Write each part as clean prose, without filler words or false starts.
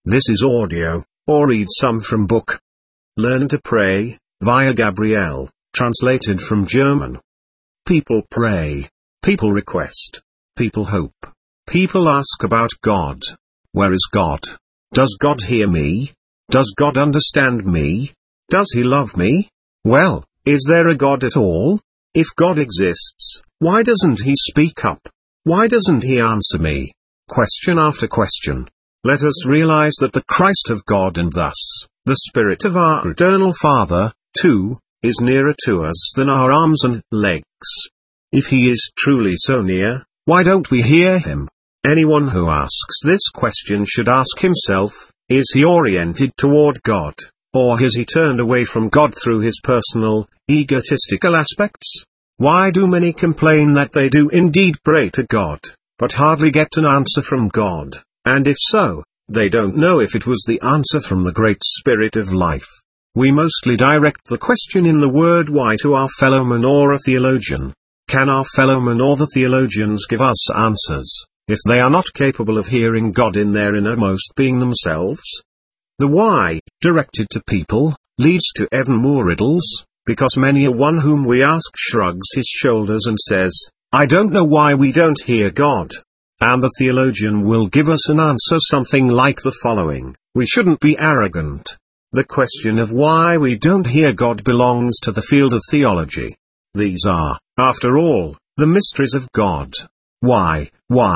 This is audio, or read some from book. Learn to pray, via Gabriel, translated from German. People pray. People request. People hope. People ask about God. Where is God? Does God hear me? Does God understand me? Does He love me? Well, is there a God at all? If God exists, why doesn't He speak up? Why doesn't He answer me? Question after question. Let us realize that the Christ of God and thus, the Spirit of our eternal Father, too, is nearer to us than our arms and legs. If He is truly so near, why don't we hear Him? Anyone who asks this question should ask himself, is he oriented toward God, or has he turned away from God through his personal, egotistical aspects? Why do many complain that they do indeed pray to God, but hardly get an answer from God, and if so, they don't know if it was the answer from the great Spirit of life? We mostly direct the question in the word why to our fellowman or a theologian. Can our fellowman or the theologians give us answers, if they are not capable of hearing God in their innermost being themselves? The why, directed to people, leads to even more riddles, because many a one whom we ask shrugs his shoulders and says, I don't know why we don't hear God. And the theologian will give us an answer something like the following: we shouldn't be arrogant. The question of why we don't hear God belongs to the field of theology. These are, after all, the mysteries of God. Why?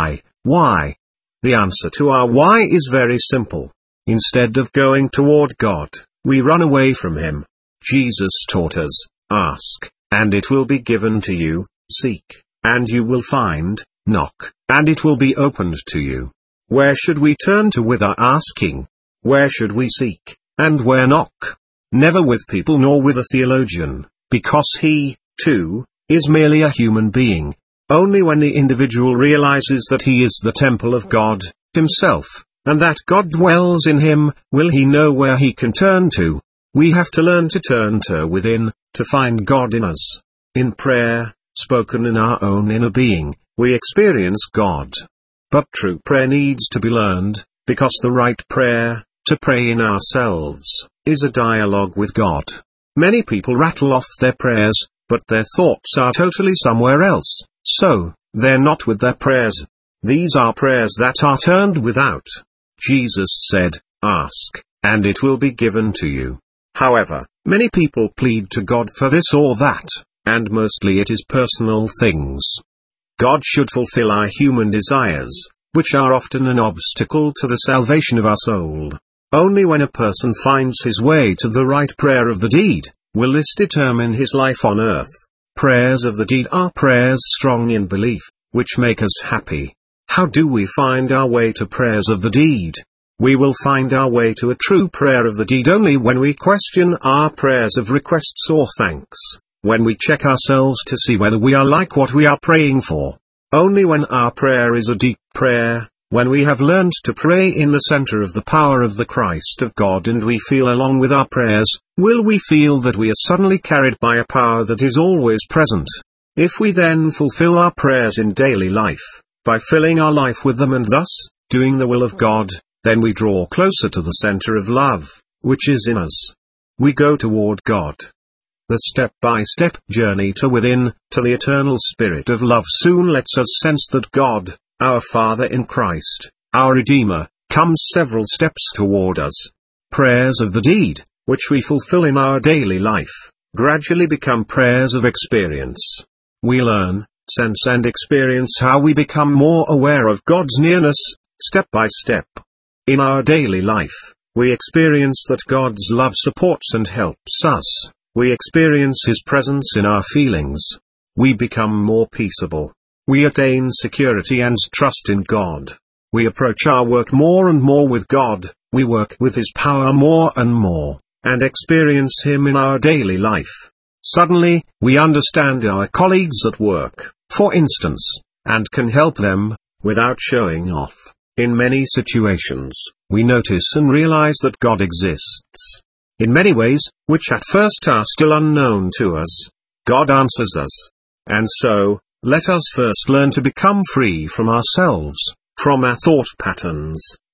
The answer to our why is very simple. Instead of going toward God, we run away from Him. Jesus taught us, ask, and it will be given to you, seek, and you will find, knock, and it will be opened to you. Where should we turn to with our asking? Where should we seek, and where knock? Never with people nor with a theologian, because he, too, is merely a human being. Only when the individual realizes that he is the temple of God, Himself, and that God dwells in him, will he know where he can turn to. We have to learn to turn to within, to find God in us. In prayer, spoken in our own inner being, we experience God. But true prayer needs to be learned, because the right prayer, to pray in ourselves, is a dialogue with God. Many people rattle off their prayers, but their thoughts are totally somewhere else, so, they're not with their prayers. These are prayers that are turned without. Jesus said, ask, and it will be given to you. However, many people plead to God for this or that, and mostly it is personal things. God should fulfill our human desires, which are often an obstacle to the salvation of our soul. Only when a person finds his way to the right prayer of the deed, will this determine his life on earth. Prayers of the deed are prayers strong in belief, which make us happy. How do we find our way to prayers of the deed? We will find our way to a true prayer of the deed only when we question our prayers of requests or thanks, when we check ourselves to see whether we are like what we are praying for. Only when our prayer is a deep prayer, when we have learned to pray in the center of the power of the Christ of God and we feel along with our prayers, will we feel that we are suddenly carried by a power that is always present. If we then fulfill our prayers in daily life, by filling our life with them and thus, doing the will of God, then we draw closer to the center of love, which is in us. We go toward God. The step-by-step journey to within, to the eternal Spirit of love soon lets us sense that God, our Father in Christ, our Redeemer, comes several steps toward us. Prayers of the deed, which we fulfill in our daily life, gradually become prayers of experience. We learn, sense and experience how we become more aware of God's nearness, step by step. In our daily life, we experience that God's love supports and helps us. We experience His presence in our feelings. We become more peaceable. We attain security and trust in God. We approach our work more and more with God, we work with His power more and more, and experience Him in our daily life. Suddenly, we understand our colleagues at work, for instance, and can help them, without showing off. In many situations, we notice and realize that God exists. In many ways, which at first are still unknown to us, God answers us. And so, let us first learn to become free from ourselves, from our thought patterns,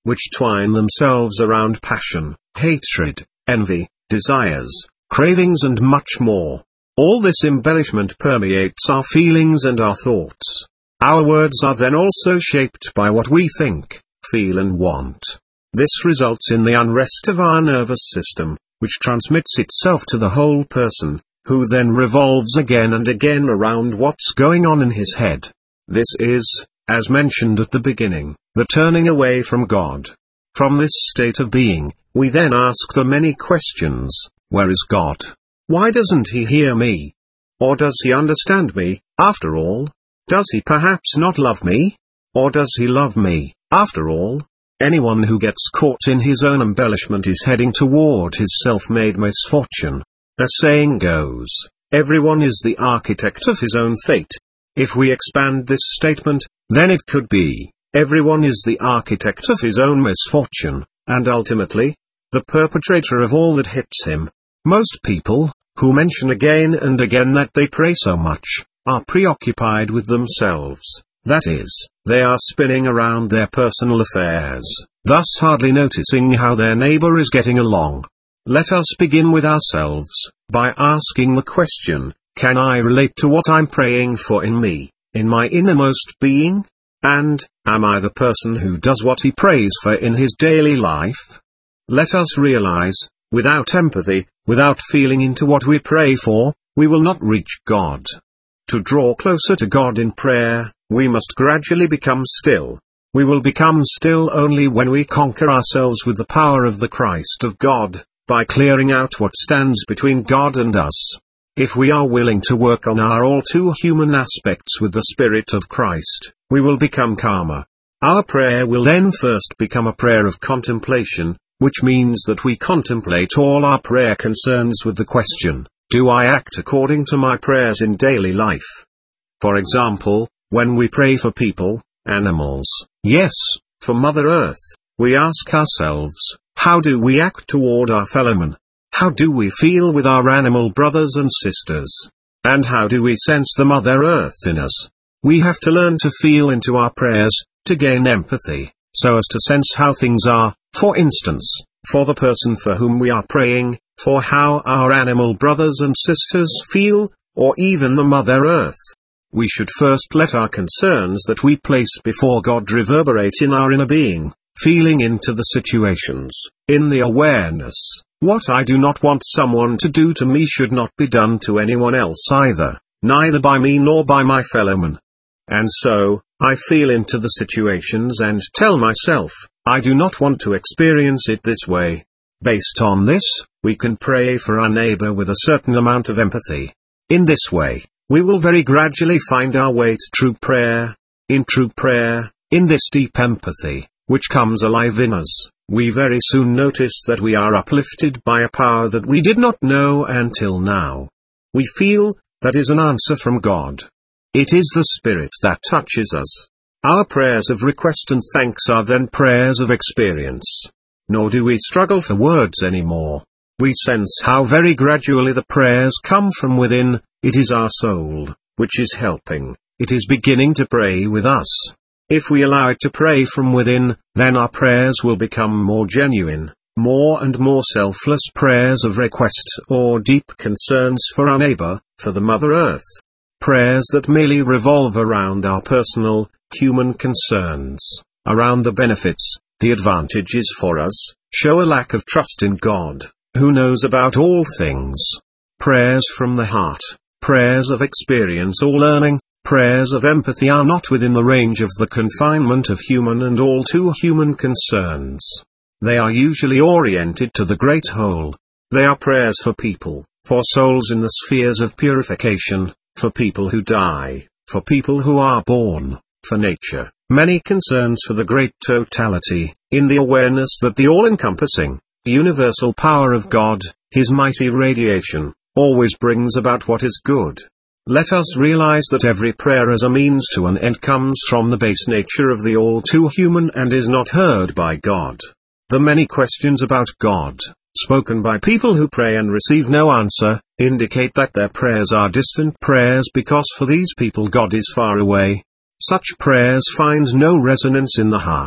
which twine themselves around passion, hatred, envy, desires, cravings and much more. All this embellishment permeates our feelings and our thoughts. Our words are then also shaped by what we think, feel and want. This results in the unrest of our nervous system, which transmits itself to the whole person, who then revolves again and again around what's going on in his head. This is, as mentioned at the beginning, the turning away from God. From this state of being, we then ask the many questions: where is God? Why doesn't he hear me? Or does he understand me, after all? Does he perhaps not love me? Or does he love me, after all? Anyone who gets caught in his own embellishment is heading toward his self-made misfortune. A saying goes, everyone is the architect of his own fate. If we expand this statement, then it could be, everyone is the architect of his own misfortune, and ultimately, the perpetrator of all that hits him. Most people, who mention again and again that they pray so much, are preoccupied with themselves. That is, they are spinning around their personal affairs, thus hardly noticing how their neighbor is getting along. Let us begin with ourselves, by asking the question, can I relate to what I'm praying for in me, in my innermost being? And, am I the person who does what he prays for in his daily life? Let us realize, without empathy, without feeling into what we pray for, we will not reach God. To draw closer to God in prayer, we must gradually become still. We will become still only when we conquer ourselves with the power of the Christ of God, by clearing out what stands between God and us. If we are willing to work on our all too human aspects with the Spirit of Christ, we will become calmer. Our prayer will then first become a prayer of contemplation, which means that we contemplate all our prayer concerns with the question, do I act according to my prayers in daily life? For example, when we pray for people, animals, yes, for Mother Earth, we ask ourselves, how do we act toward our fellowmen? How do we feel with our animal brothers and sisters? And how do we sense the Mother Earth in us? We have to learn to feel into our prayers, to gain empathy, so as to sense how things are, for instance, for the person for whom we are praying, for how our animal brothers and sisters feel, or even the Mother Earth. We should first let our concerns that we place before God reverberate in our inner being, feeling into the situations, in the awareness, what I do not want someone to do to me should not be done to anyone else either, neither by me nor by my fellowmen. And so, I feel into the situations and tell myself, I do not want to experience it this way. Based on this, we can pray for our neighbor with a certain amount of empathy. In this way, we will very gradually find our way to true prayer. In true prayer, in this deep empathy, which comes alive in us, we very soon notice that we are uplifted by a power that we did not know until now. We feel, that is an answer from God. It is the Spirit that touches us. Our prayers of request and thanks are then prayers of experience. Nor do we struggle for words anymore. We sense how very gradually the prayers come from within. It is our soul, which is helping. It is beginning to pray with us. If we allow it to pray from within, then our prayers will become more genuine, more and more selfless prayers of request or deep concerns for our neighbor, for the Mother Earth. Prayers that merely revolve around our personal, human concerns, around the benefits, the advantages for us, show a lack of trust in God, who knows about all things. Prayers from the heart, prayers of experience or learning, prayers of empathy are not within the range of the confinement of human and all too human concerns. They are usually oriented to the great whole. They are prayers for people, for souls in the spheres of purification, for people who die, for people who are born, for nature, many concerns for the great totality, in the awareness that the all-encompassing, universal power of God, His mighty radiation, always brings about what is good. Let us realize that every prayer as a means to an end comes from the base nature of the all-too-human and is not heard by God. The many questions about God, spoken by people who pray and receive no answer, indicate that their prayers are distant prayers because for these people God is far away. Such prayers find no resonance in the heart.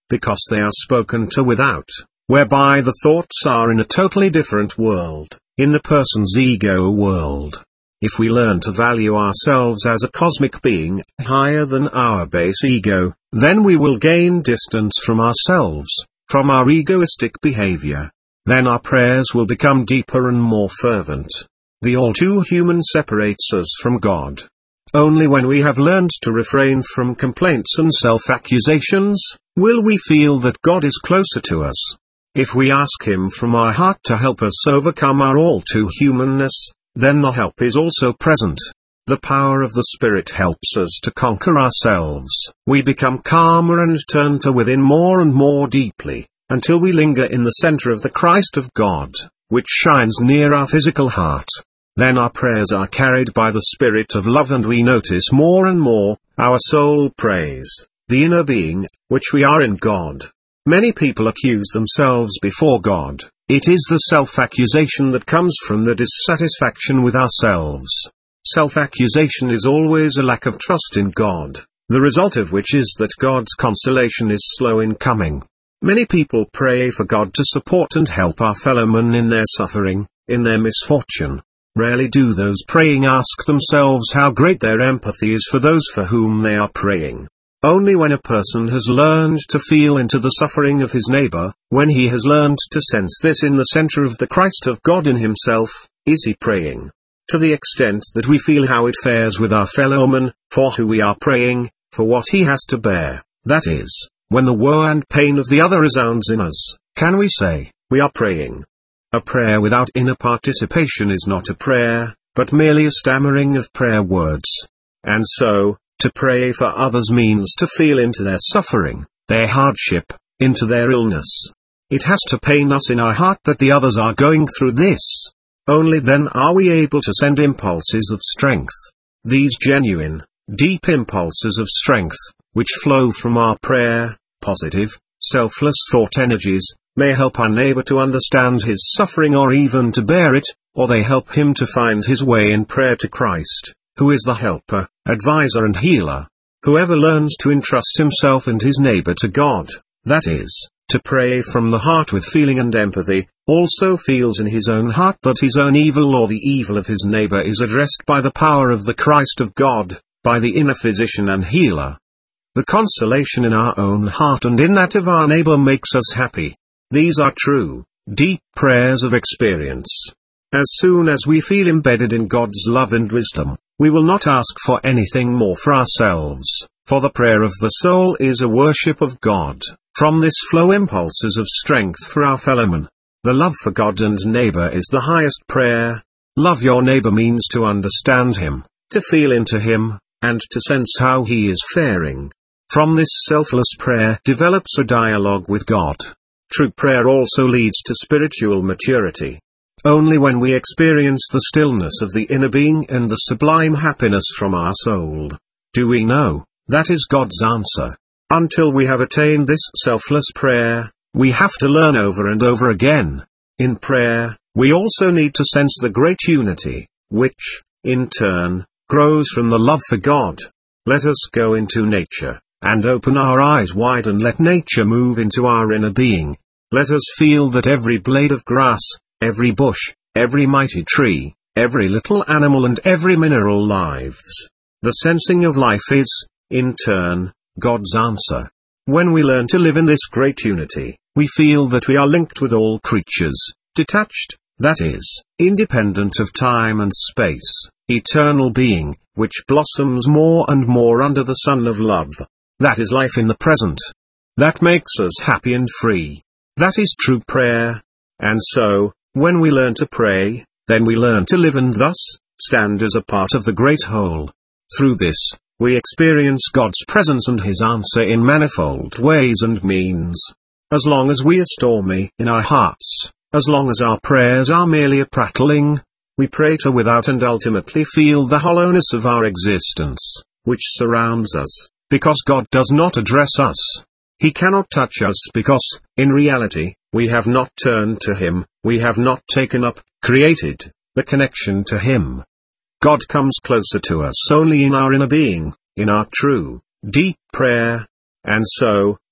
because they are spoken to without, whereby the thoughts are in a totally different world, in the person's ego world. If we learn to value ourselves as a cosmic being, higher than our base ego, then we will gain distance from ourselves, from our egoistic behavior. Then our prayers will become deeper and more fervent. The all too human separates us from God. Only when we have learned to refrain from complaints and self-accusations, will we feel that God is closer to us. If we ask Him from our heart to help us overcome our all too humanness, then the help is also present. The power of the Spirit helps us to conquer ourselves. We become calmer and turn to within more and more deeply, until we linger in the center of the Christ of God, which shines near our physical heart. Then our prayers are carried by the Spirit of love, and we notice more and more, our soul prays, the inner being, which we are in God. Many people accuse themselves before God. It is the self-accusation that comes from the dissatisfaction with ourselves. Self-accusation is always a lack of trust in God, the result of which is that God's consolation is slow in coming. Many people pray for God to support and help our fellow men in their suffering, in their misfortune. Rarely do those praying ask themselves how great their empathy is for those for whom they are praying. Only when a person has learned to feel into the suffering of his neighbor, when he has learned to sense this in the center of the Christ of God in himself, is he praying. To the extent that we feel how it fares with our fellow man, for who we are praying, for what he has to bear, that is, when the woe and pain of the other resounds in us, can we say, we are praying? A prayer without inner participation is not a prayer, but merely a stammering of prayer words. And so, to pray for others means to feel into their suffering, their hardship, into their illness. It has to pain us in our heart that the others are going through this. Only then are we able to send impulses of strength. These genuine, deep impulses of strength, which flow from our prayer, positive, selfless thought energies, may help our neighbor to understand his suffering or even to bear it, or they help him to find his way in prayer to Christ, who is the helper, advisor and healer. Whoever learns to entrust himself and his neighbor to God, that is, to pray from the heart with feeling and empathy, also feels in his own heart that his own evil or the evil of his neighbor is addressed by the power of the Christ of God, by the inner physician and healer. The consolation in our own heart and in that of our neighbor makes us happy. These are true, deep prayers of experience. As soon as we feel embedded in God's love and wisdom, we will not ask for anything more for ourselves, for the prayer of the soul is a worship of God. From this flow impulses of strength for our fellowmen. The love for God and neighbor is the highest prayer. Love your neighbor means to understand him, to feel into him, and to sense how he is faring. From this selfless prayer develops a dialogue with God. True prayer also leads to spiritual maturity. Only when we experience the stillness of the inner being and the sublime happiness from our soul, do we know, that is God's answer. Until we have attained this selfless prayer, we have to learn over and over again. In prayer, we also need to sense the great unity, which, in turn, grows from the love for God. Let us go into nature, and open our eyes wide and let nature move into our inner being. Let us feel that every blade of grass, every bush, every mighty tree, every little animal and every mineral lives. The sensing of life is, in turn, God's answer. When we learn to live in this great unity, we feel that we are linked with all creatures, detached, that is, independent of time and space, eternal being, which blossoms more and more under the sun of love. That is life in the present. That makes us happy and free. That is true prayer. And so, when we learn to pray, then we learn to live and thus, stand as a part of the great whole. Through this, we experience God's presence and His answer in manifold ways and means. As long as we are stormy in our hearts, as long as our prayers are merely a prattling, we pray to without and ultimately feel the hollowness of our existence, which surrounds us, because God does not address us. He cannot touch us because, in reality, we have not turned to Him, we have not taken up, created, the connection to Him. God comes closer to us only in our inner being, in our true, deep prayer. And so,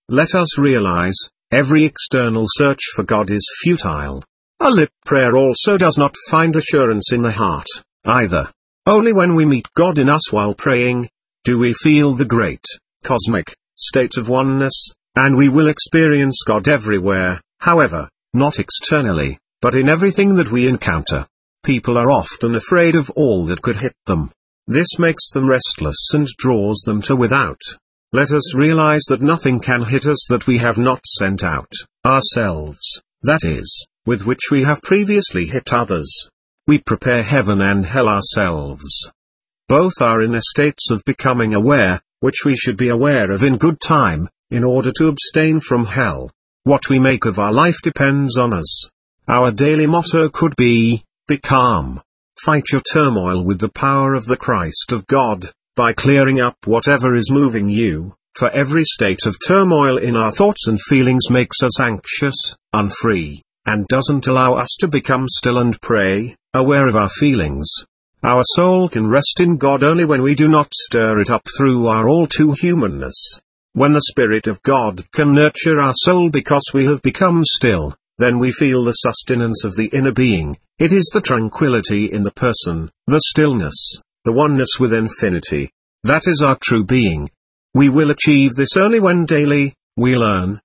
Let us realize, every external search for God is futile. A lip prayer also does not find assurance in the heart, either. Only when we meet God in us while praying, do we feel the great, cosmic, state of oneness, and we will experience God everywhere, however, not externally, but in everything that we encounter. People are often afraid of all that could hit them. This makes them restless and draws them to without. Let us realize that nothing can hit us that we have not sent out, ourselves, that is, with which we have previously hit others. We prepare heaven and hell ourselves. Both are in states of becoming aware, which we should be aware of in good time, in order to abstain from hell. What we make of our life depends on us. Our daily motto could be calm. Fight your turmoil with the power of the Christ of God, by clearing up whatever is moving you, for every state of turmoil in our thoughts and feelings makes us anxious, unfree, and doesn't allow us to become still and pray, aware of our feelings. Our soul can rest in God only when we do not stir it up through our all-too-humanness. When the Spirit of God can nurture our soul because we have become still, then we feel the sustenance of the inner being. It is the tranquility in the person, the stillness, the oneness with infinity. That is our true being. We will achieve this only when daily, we learn,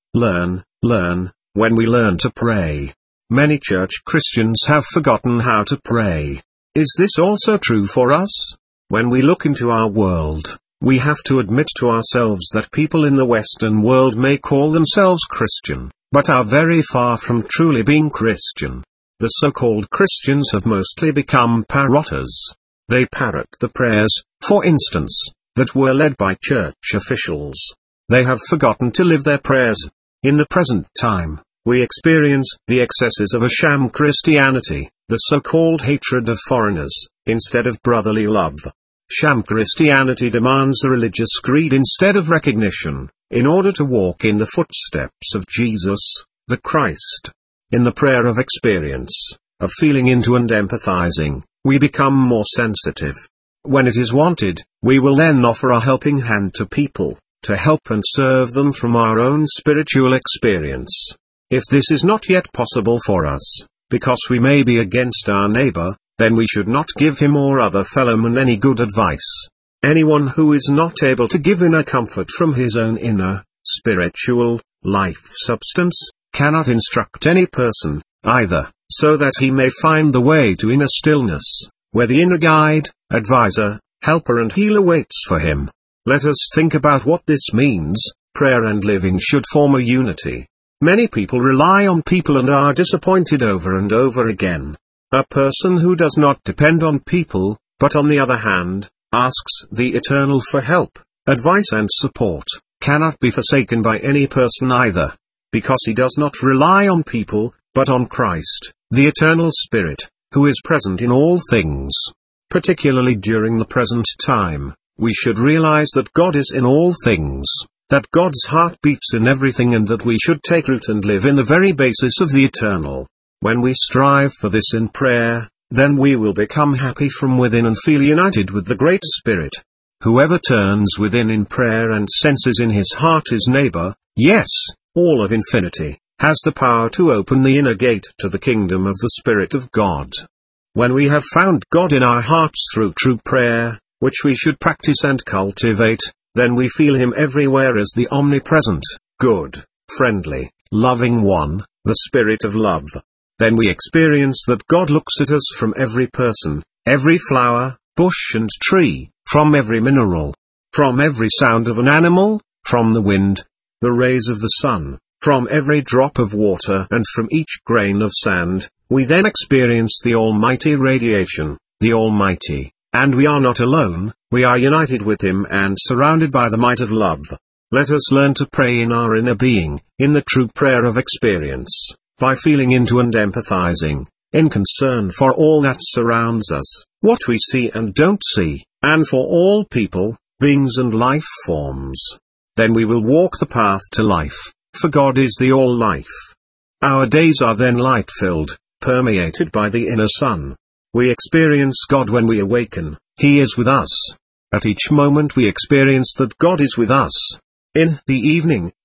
when we learn to pray. Many church Christians have forgotten how to pray. Is this also true for us? When we look into our world, we have to admit to ourselves that people in the Western world may call themselves Christian, but are very far from truly being Christian. The so-called Christians have mostly become parrotters. They parrot the prayers, for instance, that were led by church officials. They have forgotten to live their prayers. In the present time, we experience the excesses of a sham Christianity, the so-called hatred of foreigners, instead of brotherly love. Sham Christianity demands a religious creed instead of recognition, in order to walk in the footsteps of Jesus, the Christ. In the prayer of experience, of feeling into and empathizing, we become more sensitive. When it is wanted, we will then offer a helping hand to people, to help and serve them from our own spiritual experience. If this is not yet possible for us, because we may be against our neighbor, then we should not give him or other fellowman any good advice. Anyone who is not able to give inner comfort from his own inner, spiritual, life substance, cannot instruct any person, either, so that he may find the way to inner stillness, where the inner guide, advisor, helper and healer waits for him. Let us think about what this means. Prayer and living should form a unity. Many people rely on people and are disappointed over and over again. A person who does not depend on people, but on the other hand, asks the Eternal for help, advice and support, cannot be forsaken by any person either, because he does not rely on people, but on Christ, the Eternal Spirit, who is present in all things. Particularly during the present time, we should realize that God is in all things, that God's heart beats in everything and that we should take root and live in the very basis of the eternal. When we strive for this in prayer, then we will become happy from within and feel united with the Great Spirit. Whoever turns within in prayer and senses in his heart his neighbor, yes, all of infinity, has the power to open the inner gate to the kingdom of the Spirit of God. When we have found God in our hearts through true prayer, which we should practice and cultivate, then we feel Him everywhere as the omnipresent, good, friendly, loving one, the Spirit of love. Then we experience that God looks at us from every person, every flower, bush and tree, from every mineral, from every sound of an animal, from the wind, the rays of the sun, from every drop of water and from each grain of sand. We then experience the Almighty radiation, the Almighty, and we are not alone, we are united with Him and surrounded by the might of love. Let us learn to pray in our inner being, in the true prayer of experience, by feeling into and empathizing, in concern for all that surrounds us, what we see and don't see, and for all people, beings and life forms. Then we will walk the path to life, for God is the all-life. Our days are then light-filled, permeated by the inner sun. We experience God when we awaken, He is with us. At each moment we experience that God is with us. In the evening,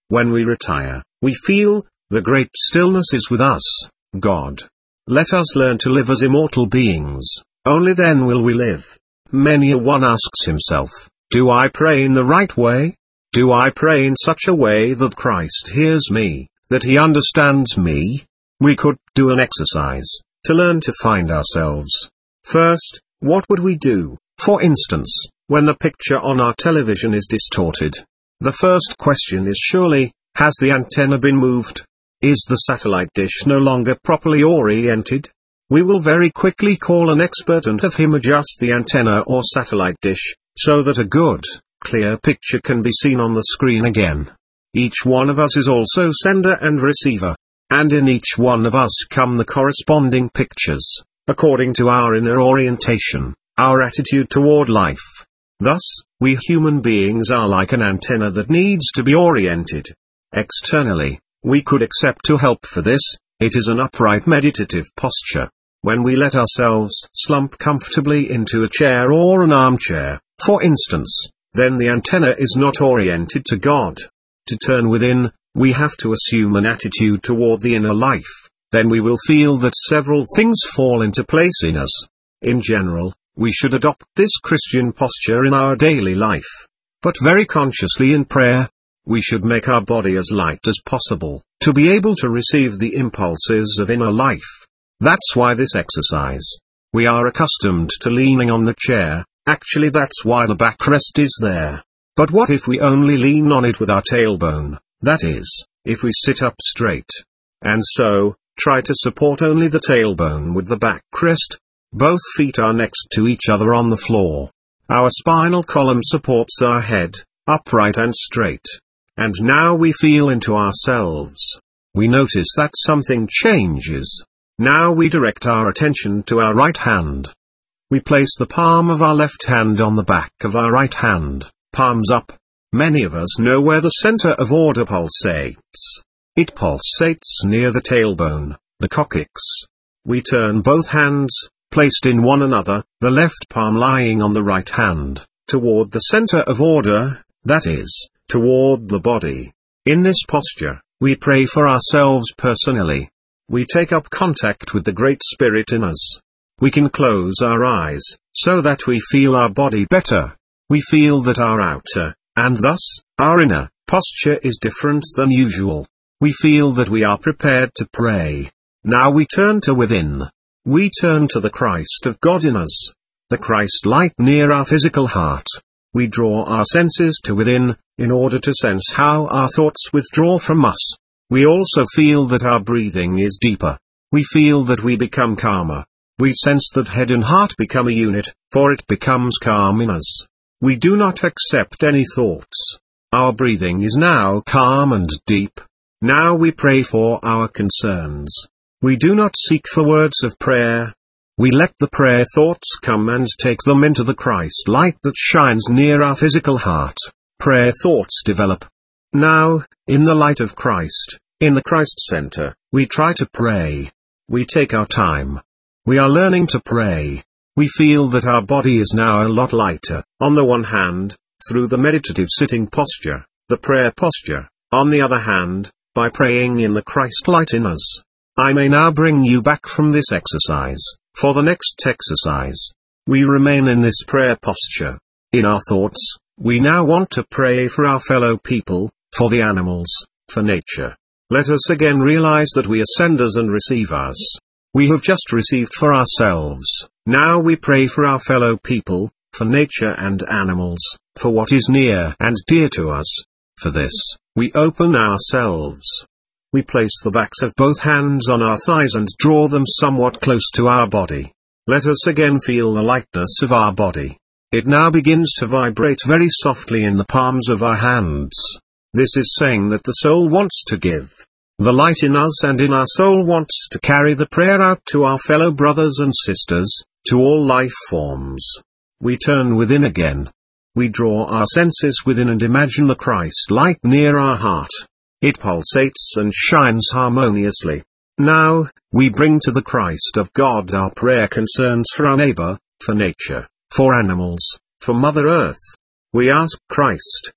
When we retire, we feel, the great stillness is with us, God. Let us learn to live as immortal beings, only then will we live. Many a one asks himself, do I pray in the right way? Do I pray in such a way that Christ hears me, that he understands me? We could do an exercise, to learn to find ourselves. First, what would we do, for instance, when the picture on our television is distorted? The first question is surely, has the antenna been moved? Is the satellite dish no longer properly oriented? We will very quickly call an expert and have him adjust the antenna or satellite dish, so that a good, clear picture can be seen on the screen again. Each one of us is also sender and receiver, and in each one of us come the corresponding pictures, according to our inner orientation, our attitude toward life. Thus, we human beings are like an antenna that needs to be oriented. Externally, we could accept to help for this, it is an upright meditative posture. When we let ourselves slump comfortably into a chair or an armchair, for instance, then the antenna is not oriented to God. To turn within, we have to assume an attitude toward the inner life, then we will feel that several things fall into place in us. In general, we should adopt this Christian posture in our daily life. But very consciously in prayer, we should make our body as light as possible, to be able to receive the impulses of inner life. That's why this exercise. We are accustomed to leaning on the chair, actually that's why the backrest is there. But what if we only lean on it with our tailbone, that is, if we sit up straight? And so, try to support only the tailbone with the backrest. Both feet are next to each other on the floor. Our spinal column supports our head, upright and straight. And now we feel into ourselves. We notice that something changes. Now we direct our attention to our right hand. We place the palm of our left hand on the back of our right hand, palms up. Many of us know where the center of order pulsates. It pulsates near the tailbone, the coccyx. We turn both hands, placed in one another, the left palm lying on the right hand, toward the center of order, that is, toward the body. In this posture, we pray for ourselves personally. We take up contact with the Great Spirit in us. We can close our eyes, so that we feel our body better. We feel that our outer, and thus, our inner, posture is different than usual. We feel that we are prepared to pray. Now we turn to within. We turn to the Christ of God in us. The Christ light near our physical heart. We draw our senses to within, in order to sense how our thoughts withdraw from us. We also feel that our breathing is deeper. We feel that we become calmer. We sense that head and heart become a unit, for it becomes calm in us. We do not accept any thoughts. Our breathing is now calm and deep. Now we pray for our concerns. We do not seek for words of prayer. We let the prayer thoughts come and take them into the Christ light that shines near our physical heart. Prayer thoughts develop. Now, in the light of Christ, in the Christ center, we try to pray. We take our time. We are learning to pray. We feel that our body is now a lot lighter, on the one hand, through the meditative sitting posture, the prayer posture, on the other hand, by praying in the Christ light in us. I may now bring you back from this exercise, for the next exercise. We remain in this prayer posture. In our thoughts, we now want to pray for our fellow people, for the animals, for nature. Let us again realize that we are senders and receivers. We have just received for ourselves. Now we pray for our fellow people, for nature and animals, for what is near and dear to us. For this, we open ourselves. We place the backs of both hands on our thighs and draw them somewhat close to our body. Let us again feel the lightness of our body. It now begins to vibrate very softly in the palms of our hands. This is saying that the soul wants to give. The light in us and in our soul wants to carry the prayer out to our fellow brothers and sisters, to all life forms. We turn within again. We draw our senses within and imagine the Christ light near our heart. It pulsates and shines harmoniously. Now, we bring to the Christ of God our prayer concerns for our neighbor, for nature, for animals, for Mother Earth. We ask Christ,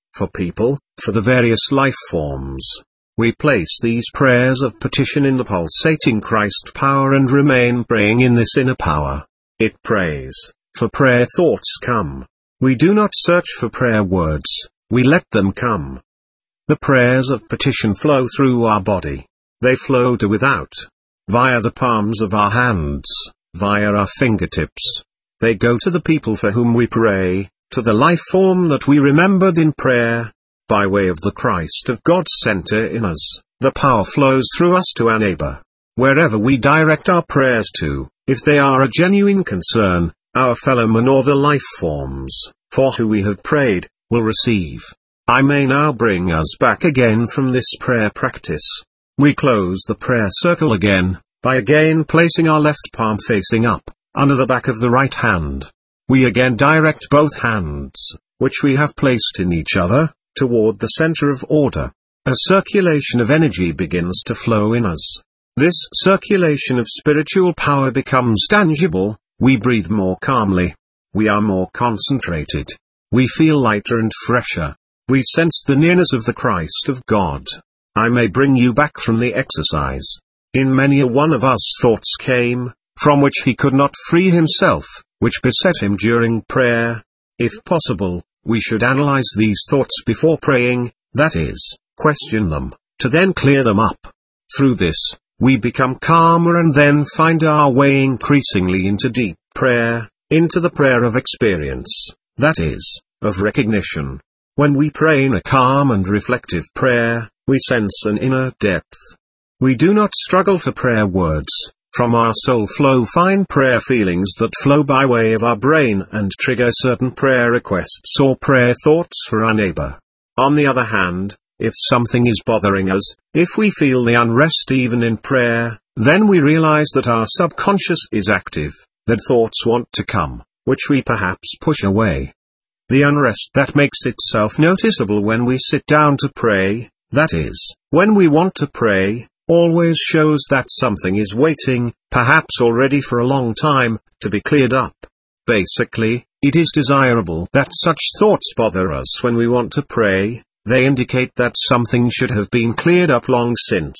for people, for the various life forms. We place these prayers of petition in the pulsating Christ power and remain praying in this inner power. It prays, for prayer thoughts come. We do not search for prayer words, we let them come. The prayers of petition flow through our body. They flow to without, via the palms of our hands, via our fingertips. They go to the people for whom we pray, to the life form that we remembered in prayer. By way of the Christ of God's center in us, the power flows through us to our neighbor. Wherever we direct our prayers to, if they are a genuine concern, our fellow man or the life forms, for who we have prayed, will receive. I may now bring us back again from this prayer practice. We close the prayer circle again, by again placing our left palm facing up, under the back of the right hand. We again direct both hands, which we have placed in each other, toward the center of order. A circulation of energy begins to flow in us. This circulation of spiritual power becomes tangible. We breathe more calmly. We are more concentrated. We feel lighter and fresher. We sense the nearness of the Christ of God. I may bring you back from the exercise. In many a one of us thoughts came, from which he could not free himself, which beset him during prayer. If possible, we should analyze these thoughts before praying, that is, question them, to then clear them up. Through this, we become calmer and then find our way increasingly into deep prayer, into the prayer of experience, that is, of recognition. When we pray in a calm and reflective prayer, we sense an inner depth. We do not struggle for prayer words. From our soul flow fine prayer feelings that flow by way of our brain and trigger certain prayer requests or prayer thoughts for our neighbor. On the other hand, if something is bothering us, if we feel the unrest even in prayer, then we realize that our subconscious is active, that thoughts want to come, which we perhaps push away. The unrest that makes itself noticeable when we sit down to pray, that is, when we want to pray, always shows that something is waiting, perhaps already for a long time, to be cleared up. Basically, it is desirable that such thoughts bother us when we want to pray. They indicate that something should have been cleared up long since.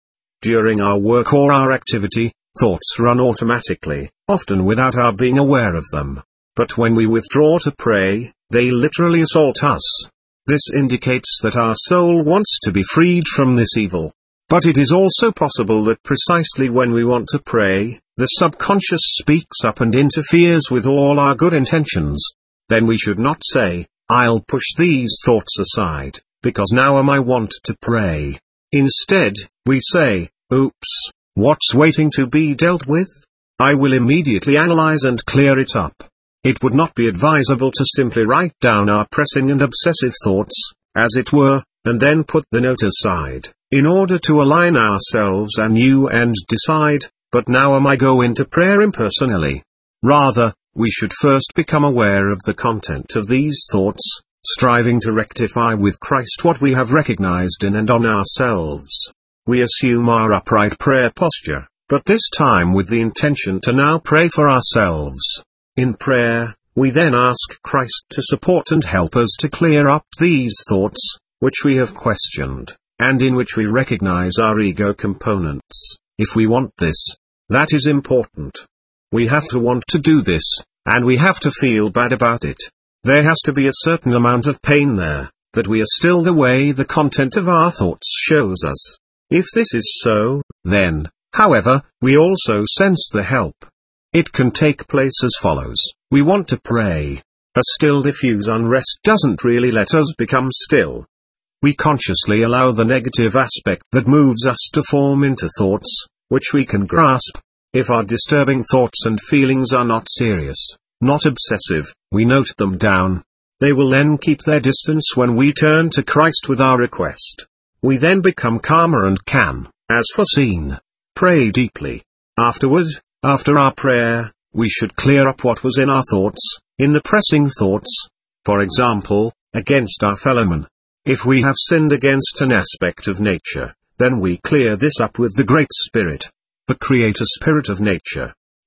During our work or our activity, thoughts run automatically, often without our being aware of them. But when we withdraw to pray, they literally assault us. This indicates that our soul wants to be freed from this evil. But it is also possible that precisely when we want to pray, the subconscious speaks up and interferes with all our good intentions. Then we should not say, I'll push these thoughts aside, because now I want to pray. Instead, we say, oops, what's waiting to be dealt with? I will immediately analyze and clear it up. It would not be advisable to simply write down our pressing and obsessive thoughts, as it were, and then put the note aside, in order to align ourselves anew and decide, but now I go into prayer impersonally. Rather, we should first become aware of the content of these thoughts, striving to rectify with Christ what we have recognized in and on ourselves. We assume our upright prayer posture, but this time with the intention to now pray for ourselves. In prayer, we then ask Christ to support and help us to clear up these thoughts, which we have questioned, and in which we recognize our ego components. If we want this, that is important. We have to want to do this, and we have to feel bad about it. There has to be a certain amount of pain there, that we are still the way the content of our thoughts shows us. If this is so, then, however, we also sense the help. It can take place as follows. We want to pray. A still diffuse unrest doesn't really let us become still. We consciously allow the negative aspect that moves us to form into thoughts, which we can grasp. If our disturbing thoughts and feelings are not serious, not obsessive, we note them down. They will then keep their distance when we turn to Christ with our request. We then become calmer and can, as foreseen, pray deeply. Afterward, after our prayer, we should clear up what was in our thoughts, in the pressing thoughts, for example, against our fellow man. If we have sinned against an aspect of nature, then we clear this up with the Great Spirit, the Creator Spirit of nature.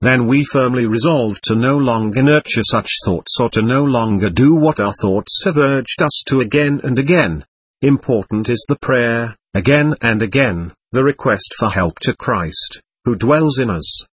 then we firmly resolve to no longer nurture such thoughts or to no longer do what our thoughts have urged us to again and again. Important is the prayer, again and again, the request for help to Christ, who dwells in us.